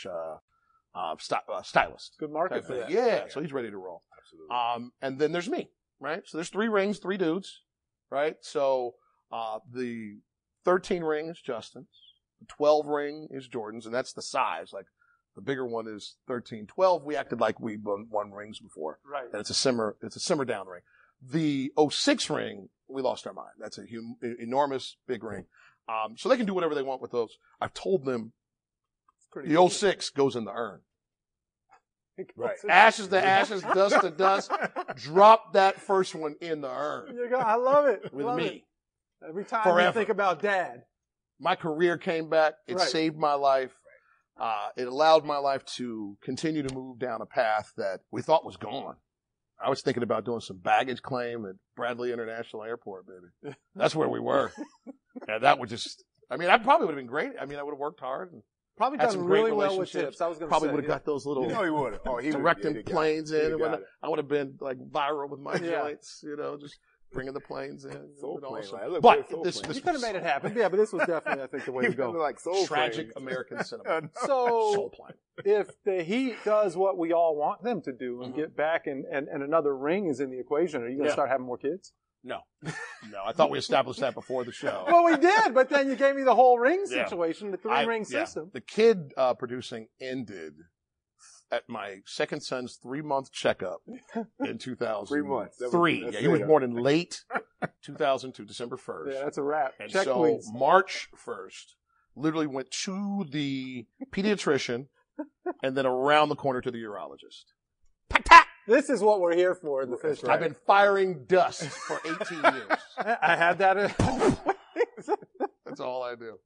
stylist. Good market for that. Yeah, so he's ready to roll. Absolutely. And then there's me, right? So there's 3 rings, 3 dudes, right? So the 13 ring is Justin's, the 12 ring is Jordan's, and that's the size. Like the bigger one is 13. 12, we acted like we won rings before, right? And it's a simmer down ring. The 06 ring, we lost our mind. That's a enormous big ring. So they can do whatever they want with those. I've told them the 06 goes in the urn. Right. Ashes to ashes, dust to dust. Drop that first one in the urn. I love it. With me. Every time you think about Dad. My career came back. It saved my life. It allowed my life to continue to move down a path that we thought was gone. I was thinking about doing some baggage claim at Bradley International Airport, baby. That's where we were. And that would just, I probably would have been great. I would have worked hard. And probably done really well with tips. I was going to say. Probably would have got those little he would have. directing planes in. And I would have been like viral with my joints, just bringing the planes in. But you could have made it happen. Yeah, but this was definitely, I think, the way to go. Like tragic American cinema. So, Soul Plane. If the Heat does what we all want them to do and get back and another ring is in the equation, are you going to start having more kids? No. I thought we established that before the show. Well, we did, but then you gave me the whole ring situation, the 3-ring system. The kid producing ended at my second son's 3-month checkup in 2003. 3 months. He was born in late 2002, December 1st. Yeah, that's a wrap. And Check, so please. March 1st, literally went to the pediatrician and then around the corner to the urologist. This is what we're here for in the fish tank. I've been firing dust for 18 years. I had that. That's all I do.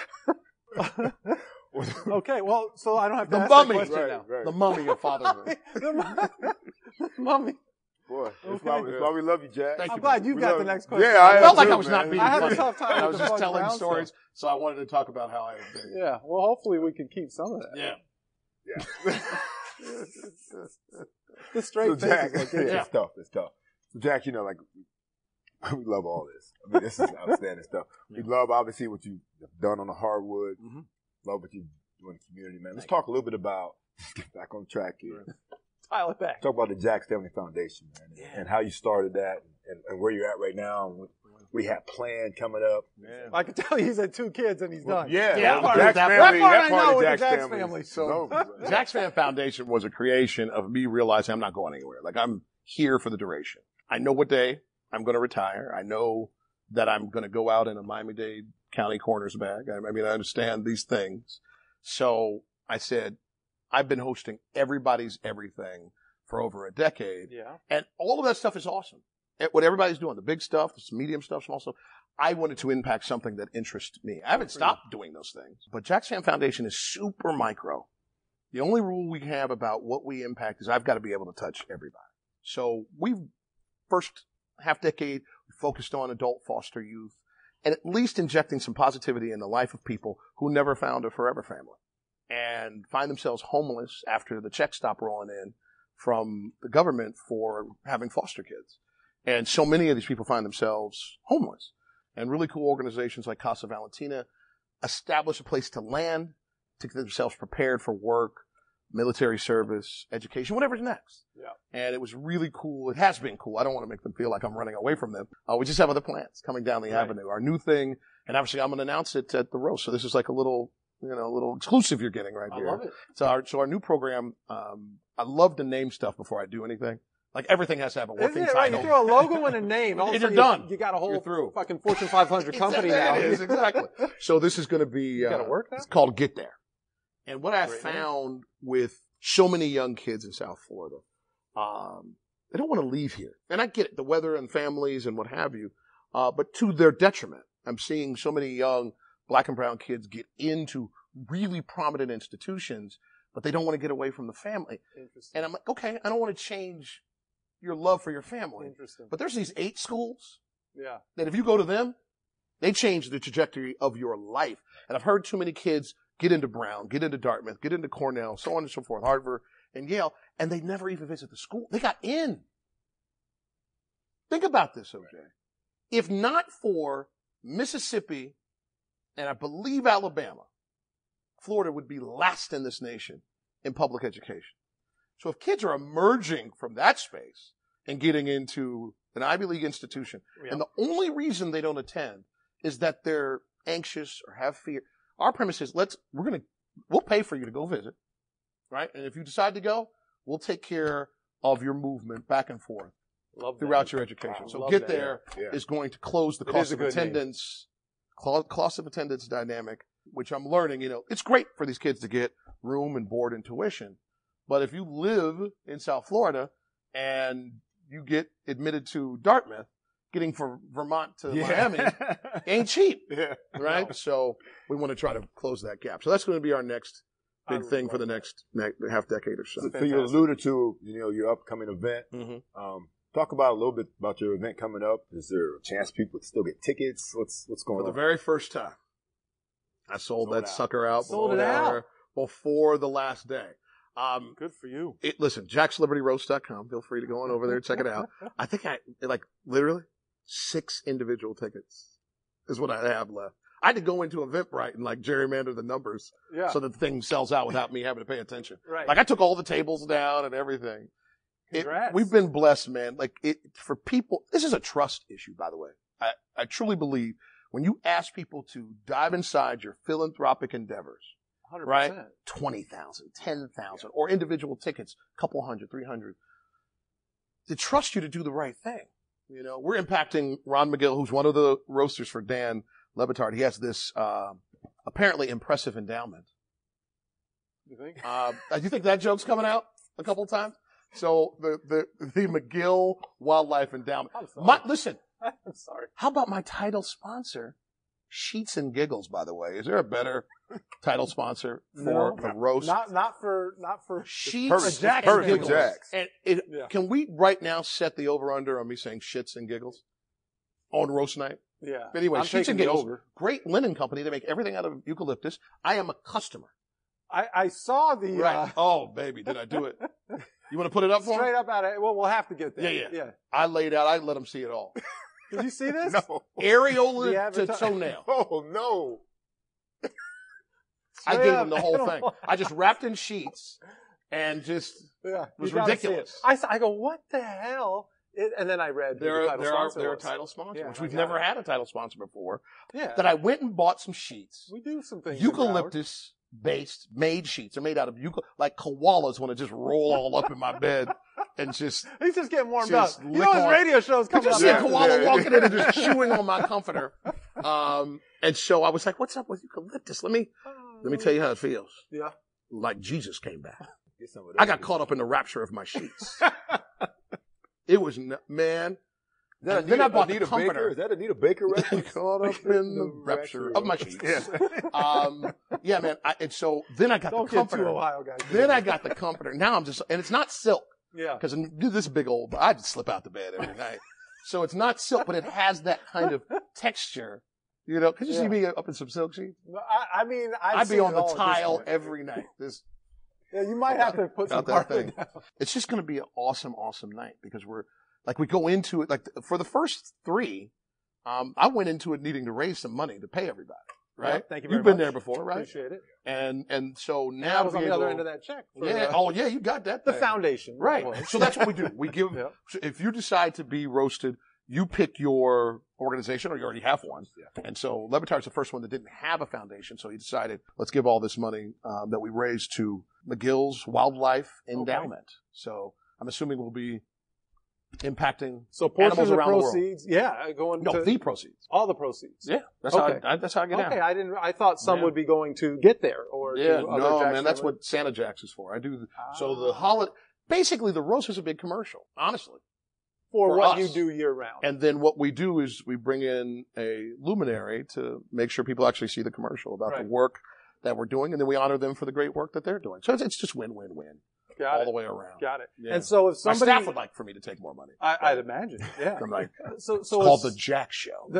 Okay, well, so I don't have to the ask mummy, that question now. The mummy of fatherhood. The mummy. Boy, that's why we love you, Jack. Thank I'm you, glad you got the next question. Yeah, I felt like I was not being I had funny. a tough time I with was the just Bud telling Brown stories, stuff. so I wanted to talk about how I have been. Yeah, well, hopefully we can keep some of that. Yeah. The straight So Jack, face. it's tough. So Jack, we love all this. This is outstanding stuff. We love obviously what you've done on the hardwood. Mm-hmm. Love what you do in the community, man. Let's talk a little bit about, get back on track here. Dial it back. Talk about the Jack's Family Foundation, man, and how you started that and where you're at right now and what we have planned coming up. Yeah. I can tell you he's had 2 kids and he's done. Yeah, Jack's family, that part I know of with Jack's the Jack's family. family. So Jack's Fan Foundation was a creation of me realizing I'm not going anywhere. Like I'm here for the duration. I know what day I'm going to retire. I know that I'm going to go out in a Miami-Dade County Corners bag. I understand these things. So I said, I've been hosting everybody's everything for over a decade. Yeah. And all of that stuff is awesome. What everybody's doing, the big stuff, the medium stuff, small stuff. I wanted to impact something that interests me. I haven't stopped doing those things. But Jack's Fan Foundation is super micro. The only rule we have about what we impact is I've got to be able to touch everybody. So first half decade, we focused on adult foster youth and at least injecting some positivity in the life of people who never found a forever family and find themselves homeless after the checks stop rolling in from the government for having foster kids. And so many of these people find themselves homeless. And really cool organizations like Casa Valentina establish a place to land, to get themselves prepared for work, military service, education, whatever's next. Yeah. And it was really cool. It has been cool. I don't want to make them feel like I'm running away from them. We just have other plans coming down the avenue. Our new thing, and obviously I'm going to announce it at the roast. So this is like a little exclusive you're getting right here. I love it. So our new program, I love to name stuff before I do anything. Like everything has to have a working title. Right? You throw a logo and a name, all of a sudden done. You got a whole fucking Fortune 500 company now. It is, exactly. So this is going to be, work now? It's called Get There. And what I found with so many young kids in South Florida, they don't want to leave here. And I get it, the weather and families and what have you, but to their detriment. I'm seeing so many young black and brown kids get into really prominent institutions, but they don't want to get away from the family. And I'm like, okay, I don't want to change your love for your family. Interesting. But there's these 8 schools that if you go to them, they change the trajectory of your life. And I've heard too many kids get into Brown, get into Dartmouth, get into Cornell, so on and so forth, Harvard and Yale, and they never even visit the school. They got in. Think about this, OJ. If not for Mississippi and I believe Alabama, Florida would be last in this nation in public education. So if kids are emerging from that space and getting into an Ivy League institution, and the only reason they don't attend is that they're anxious or have fear, our premise is we'll pay for you to go visit, right? And if you decide to go, we'll take care of your movement back and forth throughout your education. So Get There is going to close the cost of attendance dynamic, which I'm learning, it's great for these kids to get room and board and tuition. But if you live in South Florida and you get admitted to Dartmouth, getting from Vermont to Miami ain't cheap, right? No. So we want to try to close that gap. So that's going to be our next big thing for the next half decade or so. So you alluded to, your upcoming event. Mm-hmm. Talk about a little bit about your event coming up. Is there a chance people can still get tickets? What's going on? For the very first time, I sold that sucker out. Sold it out before the last day. Good for you. Listen, jackscelebrityroast.com. Feel free to go on over there and check it out. I think literally 6 individual tickets is what I have left. I had to go into Eventbrite and gerrymander the numbers so that the thing sells out without me having to pay attention. Right. I took all the tables down and everything. We've been blessed, man. For people, this is a trust issue, by the way. I truly believe when you ask people to dive inside your philanthropic endeavors, 100%. right? 20,000, 10,000, or individual tickets, a couple hundred, 300. To trust you to do the right thing. We're impacting Ron McGill, who's one of the roasters for Dan Lebitard. He has this, apparently impressive endowment. You think? Do you think that joke's coming out a couple times? So the McGill Wildlife Endowment. Listen. I'm sorry. How about my title sponsor? Sheets and Giggles, by the way. Is there a better title sponsor for the roast? Not for Sheets and Giggles. And can we right now set the over-under on me saying shits and giggles on roast night? Yeah. Anyway, Sheets and Giggles, great linen company. They make everything out of eucalyptus. I am a customer. I saw the... Right. Oh, baby, did I do it? You want to put it up for Straight up at it. Well, we'll have to get there. Yeah. I laid out. I let them see it all. Did you see this? No. Areola to toenail. Oh, no. I gave them the whole thing. I just wrapped in sheets and just was ridiculous. I go, what the hell? And then I read they're a title sponsor, which we've never had a title sponsor before. Yeah. That I went and bought some sheets. We do some things. Eucalyptus-based made sheets. They're made out of like koalas want to just roll all up in my bed and just. He's just getting warmed up. His radio show's coming up. I just see a koala walking in and just chewing on my comforter. And so I was like, "What's up with eucalyptus? Let me tell you how it feels." Yeah. Like Jesus came back. I got caught up in the rapture of my sheets. It was, man, Then I bought the comforter. Is that Anita Baker reference? Caught up in the rapture of my sheets. Yeah, man. And so then I got the comforter. Don't get too Ohio guys. Then I got the comforter. Now I'm just, and it's not silk. Yeah. Because this big old, I just slip out the bed every night. So it's not silk, but it has that kind of texture. You know, could you see me up in some silk sheets? I mean, I'd be on the tile every night. Yeah, you might have to put some carpet down. It's just going to be an awesome, awesome night because we go into it, like for the first 3, I went into it needing to raise some money to pay everybody. Right? Yeah, thank you very You've been much. there before, right? Appreciate it. And so now I was on the other end of that check. Yeah. You got that. The foundation. Right. So that's what we do. We give, so if you decide to be roasted, you pick your organization, or you already have one. Yeah. And so Le Batard's the first one that didn't have a foundation. So he decided, let's give all this money that we raised to McGill's Wildlife Endowment. Okay. So I'm assuming we'll be impacting animals around the world. The proceeds. All the proceeds. Yeah. That's how I get out. Okay. I thought some would be going to get there or to other Jack's that's what Santa Jack's is for. So the holiday, basically the roast is a big commercial, honestly. For what you do year round. And then what we do is we bring in a luminary to make sure people actually see the commercial about the work that we're doing, and then we honor them for the great work that they're doing. So it's just win-win-win. All the way around. Got it. Yeah. And so if somebody... My staff would like for me to take more money. I'd imagine, yeah. I'm like, so it's called The Jack Show.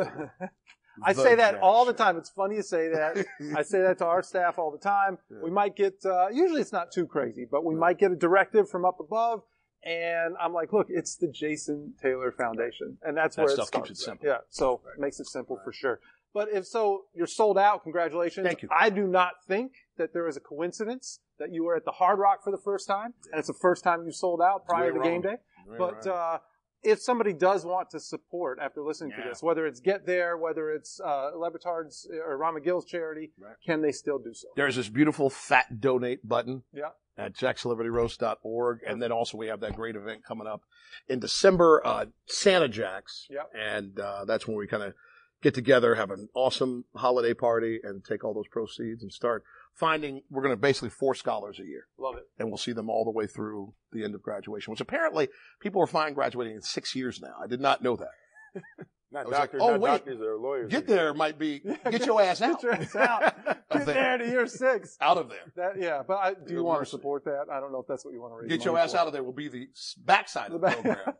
I say that all the time. It's funny you say that. I say that to our staff all the time. Yeah. We might get, usually it's not too crazy, but we might get a directive from up above, and I'm like, look, it's the Jason Taylor Foundation. And that's where it starts. Keeps it simple. Yeah, so it makes it simple for sure. But if so, you're sold out. Congratulations. Thank you. I do not think that there is a coincidence that you were at the Hard Rock for the first time, and it's the first time you sold out prior to game day. But if somebody does want to support after listening to this, whether it's Get There, whether it's Le Batard's or Ron McGill's charity, can they still do so? There's this beautiful fat donate button at jackscelebrityroast.org. And then also we have that great event coming up in December, Santa Jack's. And that's when we kind of get together, have an awesome holiday party, and take all those proceeds and start finding, we're going to basically 4 scholars a year. Love it. And we'll see them all the way through the end of graduation, which apparently people are fine graduating in 6 years now. I did not know that. Not doctors, doctors or lawyers. Get There might be, get your ass out. Get your ass out. Get there to year 6. Out of there. But do you want to support that? I don't know if that's what you want to raise. Get your ass out of there will be the backside of the program.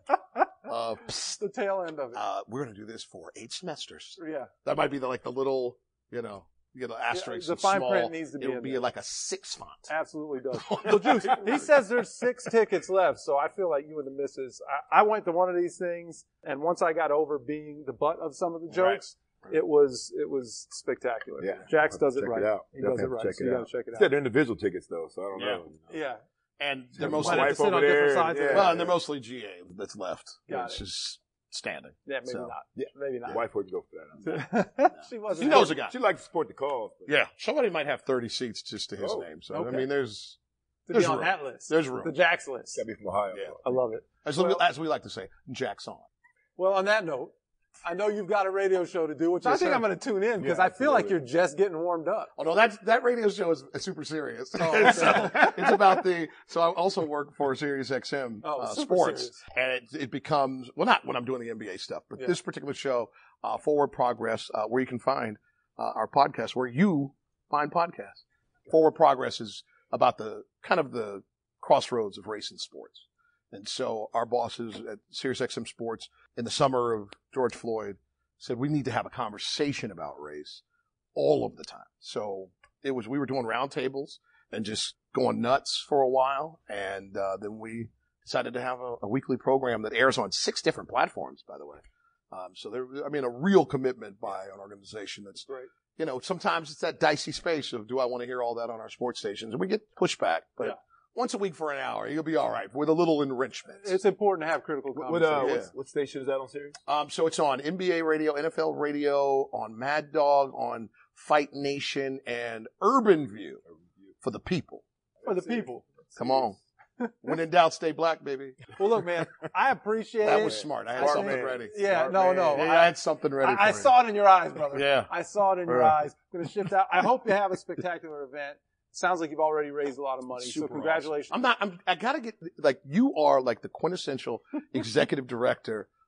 The tail end of it. We're going to do this for 8 semesters. Yeah. That might be like the little, you get an asterisk. The fine print needs to be It'll be like a 6 font. Absolutely does. Well, Juice, he says there's 6 tickets left, so I feel like you and the missus, I went to one of these things, and once I got over being the butt of some of the jokes, it was spectacular. Yeah. Jax does it right. He does it right. So you got to check it out. They're individual tickets, though, so I don't know. Yeah. And they're mostly have to sit on different sides of it. Well, and they're mostly GA that's left. Got it. Just standing. Yeah, maybe not. Yeah, maybe not. Your wife wouldn't go for that. She wasn't. She knows a guy. She likes to support the cause. Yeah. Somebody might have 30 seats just to his name. So, I mean, there's to be on that list. There's room. The Jax list. Gotta be from Ohio. Yeah. I love it. As we like to say, Jack's on. Well, on that note, I know you've got a radio show to do, which I think I'm going to tune in because I feel like you're just getting warmed up. Oh no, that radio show is super serious. Oh, so it's about so I also work for Sirius XM Sports, serious. And it becomes not when I'm doing the NBA stuff, but this particular show, Forward Progress, where you can find our podcast, where you find podcasts. Forward Progress is about the kind of the crossroads of race and sports. And so our bosses at SiriusXM Sports in the summer of George Floyd said we need to have a conversation about race all of the time. So we were doing roundtables and just going nuts for a while. And then we decided to have a weekly program that airs on 6 different platforms, by the way. So a real commitment by an organization that's great. Sometimes it's that dicey space of, do I want to hear all that on our sports stations? And we get pushback, but once a week for an hour, you'll be all right with a little enrichment. It's important to have critical conversation. What station is that on Sirius? So it's on NBA radio, NFL radio, on Mad Dog, on Fight Nation, and Urban View for the people. For the people. Come on. When in doubt, stay black, baby. Well, look, man, I appreciate it. That was smart. I had something ready. Yeah, no. I had something ready. I saw it in your eyes, brother. Yeah. I saw it in your eyes. I'm going to shift out. I hope you have a spectacular event. Sounds like you've already raised a lot of money. So congratulations. Awesome. I gotta get, you are like the quintessential executive director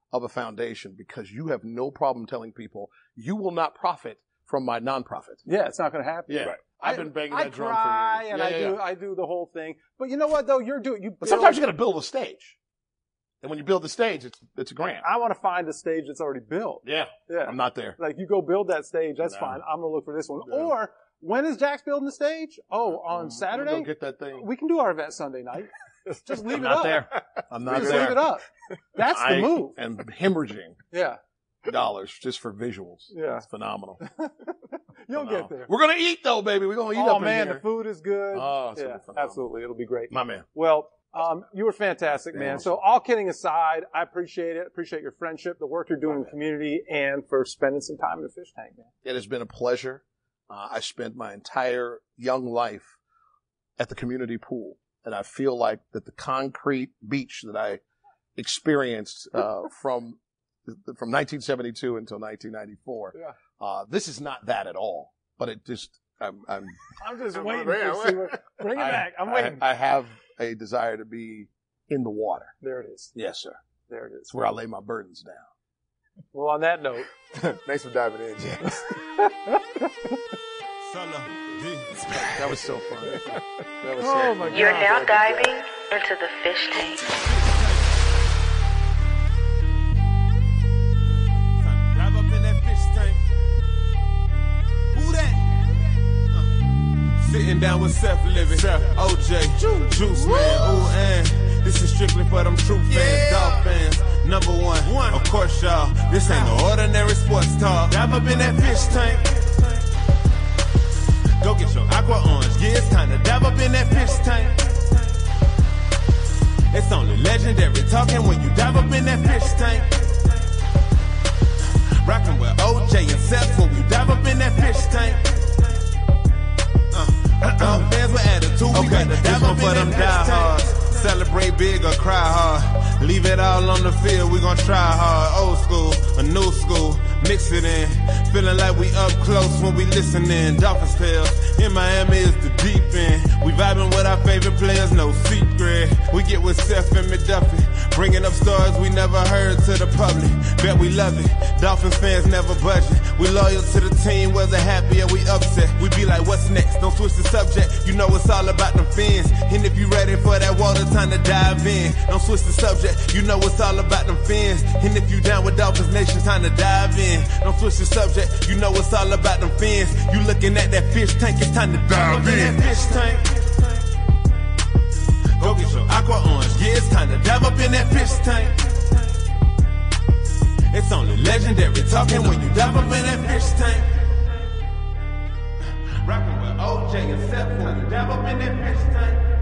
of a foundation because you have no problem telling people you will not profit from my nonprofit. Yeah, it's not going to happen. Yeah. Right. I've been banging that drum cry for years. and I do the whole thing. But you know what though? But sometimes you got to build a stage. And when you build the stage, it's a grant. I want to find a stage that's already built. Yeah. I'm not there. Like you go build that stage, that's fine. I'm going to look for this one. Yeah. Or when is Jack's building the stage? Oh, on Saturday? Go get that thing. We can do our event Sunday night. Just leave it up. I'm not Just there. leave it up. That's the move. And hemorrhaging. Yeah. dollars just for visuals. Yeah. It's phenomenal. You'll get there. We're going to eat though, baby. We're going to eat up in here. Oh man, the food is good. Oh, yeah, absolutely. It'll be great. My man. Well, you were fantastic, man. So all kidding aside, I appreciate it. Appreciate your friendship, the work you're doing in the community, and for spending some time in the fish tank, man. It has been a pleasure. I spent my entire young life at the community pool, and I feel like that the concrete beach that I experienced from 1972 until 1994. Yeah. This is not that at all, but it just I'm just waiting to bring it back. I'm waiting. I have a desire to be in the water. There it is. Yes, sir. There it is. It's where I lay my burdens down. Well, on that note, thanks for diving in, James. That was so fun. That was oh my God. You're now diving into the fish tank. Dive up in that fish tank. Who that? Sitting down with Seth Living, OJ, Juice Man, ooh, and this is strictly for them true fans, dog fans. Number one, of course, y'all. This ain't no ordinary sports talk. Dive up in that fish tank. Go get your aqua orange. Yeah, it's time to dive up in that fish tank. It's only legendary talking when you dive up in that fish tank. Rockin' with OJ and Seth when we dive up in that fish tank. Fans with attitude, we got to dive up in that fish tank. Celebrate big or cry hard. Leave it all on the field, we gon' try hard. Old school, a new school, mix it in. Feeling like we up close when we listening. Dolphins tales, in Miami is the deep end. We vibing with our favorite players, no secret. We get with Seth and McDuffie, bringing up stories we never heard to the public. Bet we love it, Dolphins fans never budging. We loyal to the team, whether happy or we upset. We be like, what's next? Don't switch the subject, you know it's all about them fins. And if you ready for that water, time to dive in. Don't switch the subject, you know it's all about them fins. And if you down with Dolphins Nation, time to dive in. Don't switch the subject, you know it's all about them fins. You looking at that fish tank, it's time to dive in. That fish tank. Go get your aqua orange, yeah, it's time to dive up in that fish tank. It's only legendary talking when you dive up in that fish tank. Rockin' with OJ and Seth when you dive up in that fish tank.